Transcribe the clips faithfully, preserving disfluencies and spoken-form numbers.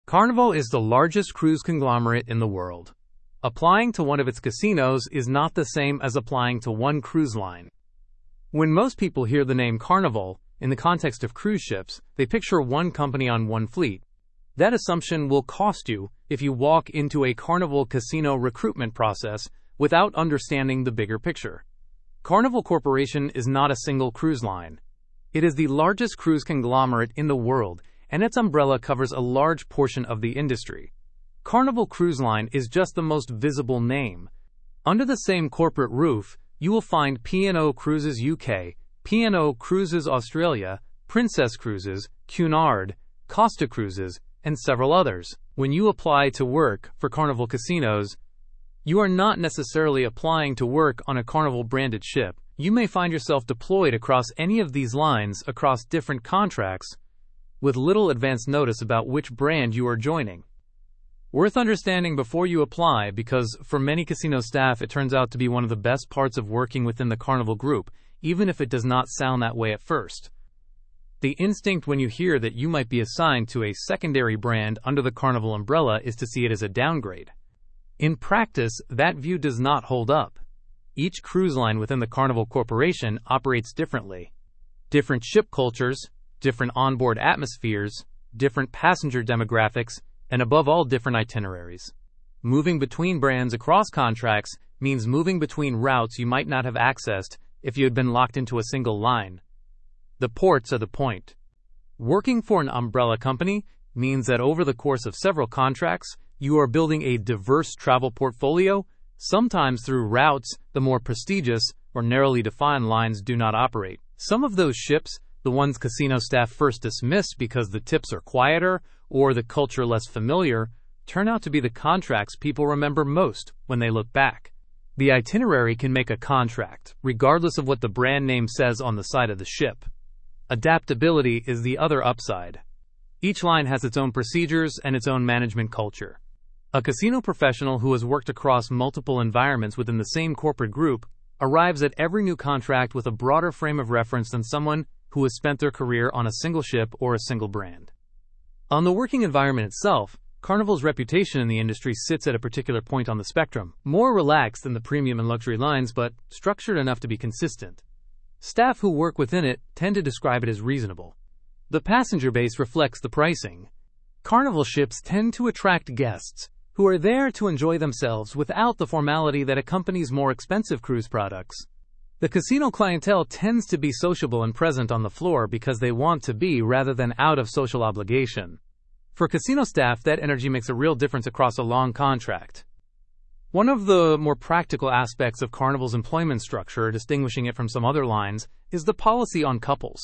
Carnival is the largest cruise conglomerate in the world. Applying to one of its casinos is not the same as applying to one cruise line. When most people hear the name Carnival, in the context of cruise ships, they picture one company on one fleet. That assumption will cost you if you walk into a Carnival casino recruitment process without understanding the bigger picture. Carnival Corporation is not a single cruise line. It is the largest cruise conglomerate in the world, and its umbrella covers a large portion of the industry. Carnival Cruise Line is just the most visible name. Under the same corporate roof, you will find P and O Cruises U K, P and O Cruises Australia, Princess Cruises, Cunard, Costa Cruises, and several others. When you apply to work for Carnival Casinos, you are not necessarily applying to work on a Carnival-branded ship. You may find yourself deployed across any of these lines across different contracts, with little advance notice about which brand you are joining. Worth understanding before you apply, because for many casino staff it turns out to be one of the best parts of working within the Carnival Group, even if it does not sound that way at first. The instinct when you hear that you might be assigned to a secondary brand under the Carnival umbrella is to see it as a downgrade. In practice, that view does not hold up. Each cruise line within the Carnival Corporation operates differently. Different ship cultures, different onboard atmospheres, different passenger demographics, and above all, different itineraries. Moving between brands across contracts means moving between routes you might not have accessed if you had been locked into a single line. The ports are the point. Working for an umbrella company means that over the course of several contracts, you are building a diverse travel portfolio, sometimes through routes the more prestigious or narrowly defined lines do not operate. Some of those ships, the ones casino staff first dismiss because the tips are quieter or the culture less familiar, turn out to be the contracts people remember most when they look back. The itinerary can make a contract, regardless of what the brand name says on the side of the ship. Adaptability is the other upside. Each line has its own procedures and its own management culture. A casino professional who has worked across multiple environments within the same corporate group arrives at every new contract with a broader frame of reference than someone who has spent their career on a single ship or a single brand. On the working environment itself, Carnival's reputation in the industry sits at a particular point on the spectrum, more relaxed than the premium and luxury lines, but structured enough to be consistent. Staff who work within it tend to describe it as reasonable. The passenger base reflects the pricing. Carnival ships tend to attract guests who are there to enjoy themselves without the formality that accompanies more expensive cruise products. The casino clientele tends to be sociable and present on the floor because they want to be rather than out of social obligation. For casino staff, that energy makes a real difference across a long contract. One of the more practical aspects of Carnival's employment structure, distinguishing it from some other lines, is the policy on couples.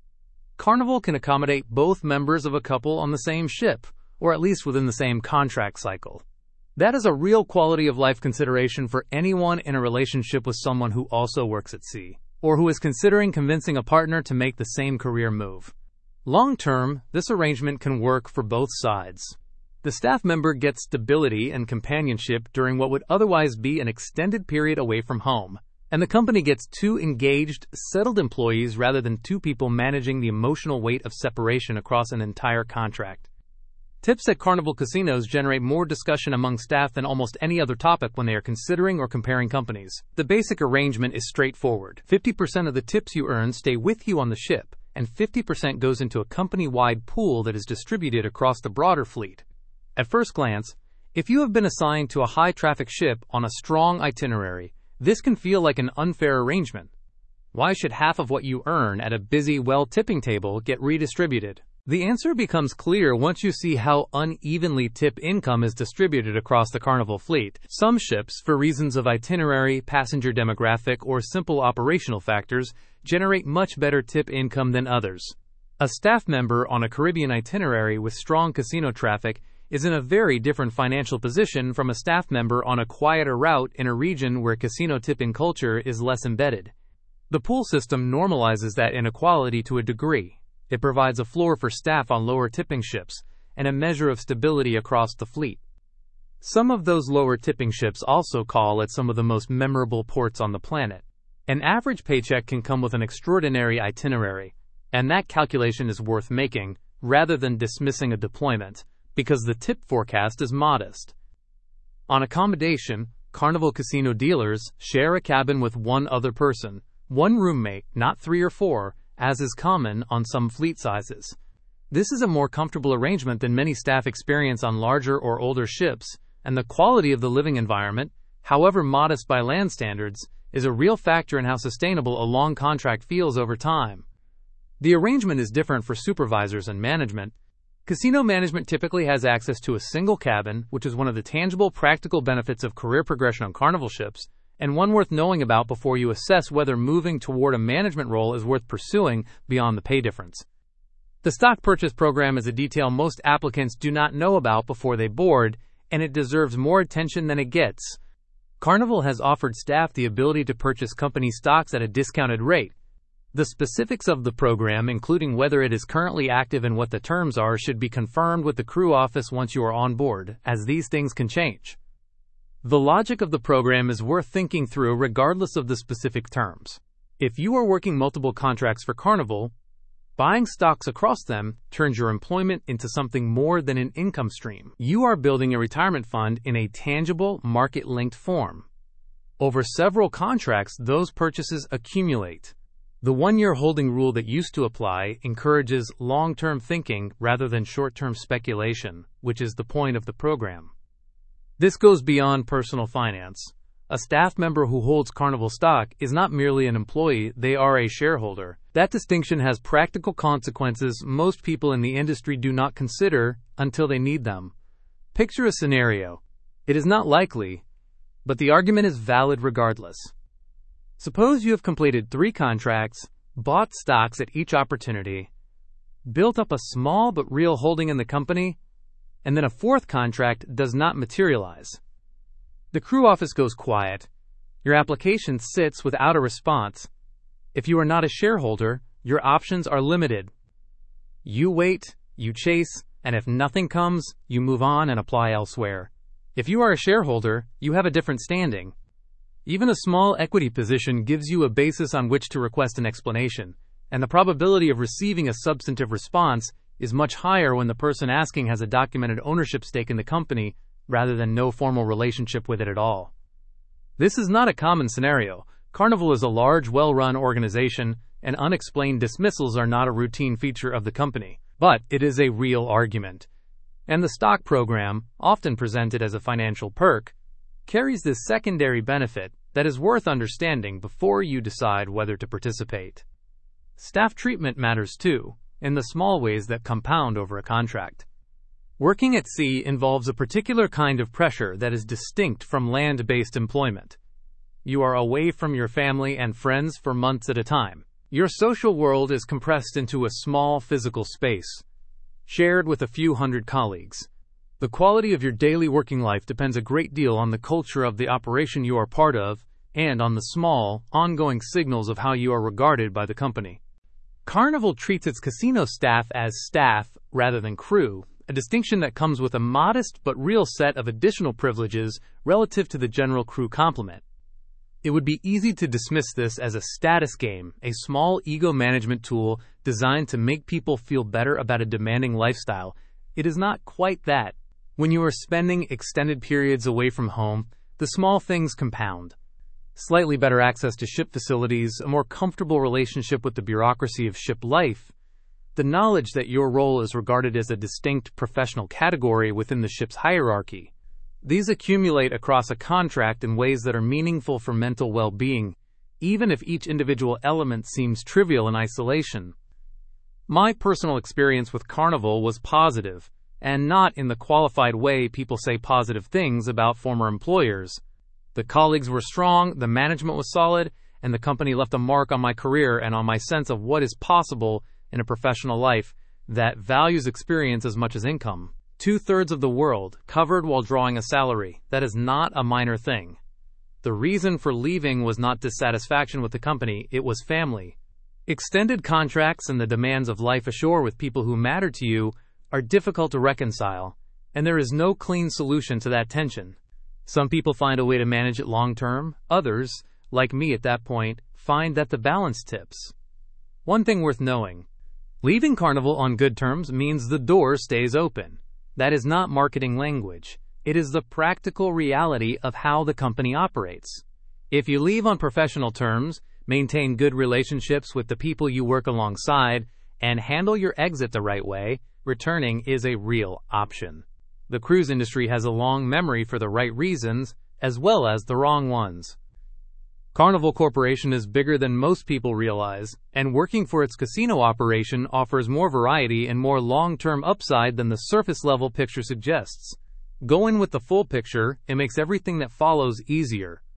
Carnival can accommodate both members of a couple on the same ship, or at least within the same contract cycle. That is a real quality of life consideration for anyone in a relationship with someone who also works at sea, or who is considering convincing a partner to make the same career move. Long term, this arrangement can work for both sides. The staff member gets stability and companionship during what would otherwise be an extended period away from home, and the company gets two engaged, settled employees rather than two people managing the emotional weight of separation across an entire contract. Tips at Carnival casinos generate more discussion among staff than almost any other topic when they are considering or comparing companies. The basic arrangement is straightforward. fifty percent of the tips you earn stay with you on the ship, and fifty percent goes into a company-wide pool that is distributed across the broader fleet. At first glance, if you have been assigned to a high-traffic ship on a strong itinerary, this can feel like an unfair arrangement. Why should half of what you earn at a busy, well-tipping table get redistributed? The answer becomes clear once you see how unevenly tip income is distributed across the Carnival fleet. Some ships, for reasons of itinerary, passenger demographic, or simple operational factors, generate much better tip income than others. A staff member on a Caribbean itinerary with strong casino traffic is in a very different financial position from a staff member on a quieter route in a region where casino tipping culture is less embedded. The pool system normalizes that inequality to a degree. It provides a floor for staff on lower tipping ships and a measure of stability across the fleet. Some of those lower tipping ships also call at some of the most memorable ports on the planet. An average paycheck can come with an extraordinary itinerary, and that calculation is worth making rather than dismissing a deployment, because the tip forecast is modest. On accommodation, Carnival casino dealers share a cabin with one other person, one roommate, not three or four, as is common on some fleet sizes. This is a more comfortable arrangement than many staff experience on larger or older ships, and the quality of the living environment, however modest by land standards, is a real factor in how sustainable a long contract feels over time. The arrangement is different for supervisors and management. Casino management typically has access to a single cabin, which is one of the tangible practical benefits of career progression on Carnival ships, and one worth knowing about before you assess whether moving toward a management role is worth pursuing beyond the pay difference. The stock purchase program is a detail most applicants do not know about before they board, and it deserves more attention than it gets. Carnival has offered staff the ability to purchase company stocks at a discounted rate. The specifics of the program, including whether it is currently active and what the terms are, should be confirmed with the crew office once you are on board, as these things can change. The logic of the program is worth thinking through regardless of the specific terms. If you are working multiple contracts for Carnival, buying stocks across them turns your employment into something more than an income stream. You are building a retirement fund in a tangible, market-linked form. Over several contracts, those purchases accumulate. The one-year holding rule that used to apply encourages long-term thinking rather than short-term speculation, which is the point of the program. This goes beyond personal finance. A staff member who holds Carnival stock is not merely an employee, they are a shareholder. That distinction has practical consequences most people in the industry do not consider until they need them. Picture a scenario. It is not likely, but the argument is valid regardless. Suppose you have completed three contracts, bought stocks at each opportunity, built up a small but real holding in the company, and then a fourth contract does not materialize. The crew office goes quiet. Your application sits without a response. If you are not a shareholder, your options are limited. You wait, you chase, and if nothing comes, you move on and apply elsewhere. If you are a shareholder, you have a different standing. Even a small equity position gives you a basis on which to request an explanation, and the probability of receiving a substantive response is much higher when the person asking has a documented ownership stake in the company rather than no formal relationship with it at all. This is not a common scenario. Carnival is a large, well-run organization, and unexplained dismissals are not a routine feature of the company, but it is a real argument. And the stock program, often presented as a financial perk, carries this secondary benefit that is worth understanding before you decide whether to participate. Staff treatment matters too, in the small ways that compound over a contract. Working at sea involves a particular kind of pressure that is distinct from land-based employment. You are away from your family and friends for months at a time. Your social world is compressed into a small physical space, shared with a few hundred colleagues. The quality of your daily working life depends a great deal on the culture of the operation you are part of and on the small, ongoing signals of how you are regarded by the company. Carnival treats its casino staff as staff rather than crew, a distinction that comes with a modest but real set of additional privileges relative to the general crew complement. It would be easy to dismiss this as a status game, a small ego management tool designed to make people feel better about a demanding lifestyle. It is not quite that. When you are spending extended periods away from home, the small things compound. Slightly better access to ship facilities, a more comfortable relationship with the bureaucracy of ship life, the knowledge that your role is regarded as a distinct professional category within the ship's hierarchy. These accumulate across a contract in ways that are meaningful for mental well-being, even if each individual element seems trivial in isolation. My personal experience with Carnival was positive, and not in the qualified way people say positive things about former employers. The colleagues were strong, the management was solid, and the company left a mark on my career and on my sense of what is possible in a professional life that values experience as much as income. Two-thirds of the world covered while drawing a salary. That is not a minor thing. The reason for leaving was not dissatisfaction with the company, it was family. Extended contracts and the demands of life ashore with people who matter to you are difficult to reconcile, and there is no clean solution to that tension. Some people find a way to manage it long-term. Others, like me at that point, find that the balance tips. One thing worth knowing. Leaving Carnival on good terms means the door stays open. That is not marketing language. It is the practical reality of how the company operates. If you leave on professional terms, maintain good relationships with the people you work alongside, and handle your exit the right way, returning is a real option. The cruise industry has a long memory for the right reasons, as well as the wrong ones. Carnival Corporation is bigger than most people realize, and working for its casino operation offers more variety and more long-term upside than the surface-level picture suggests. Go in with the full picture, it makes everything that follows easier.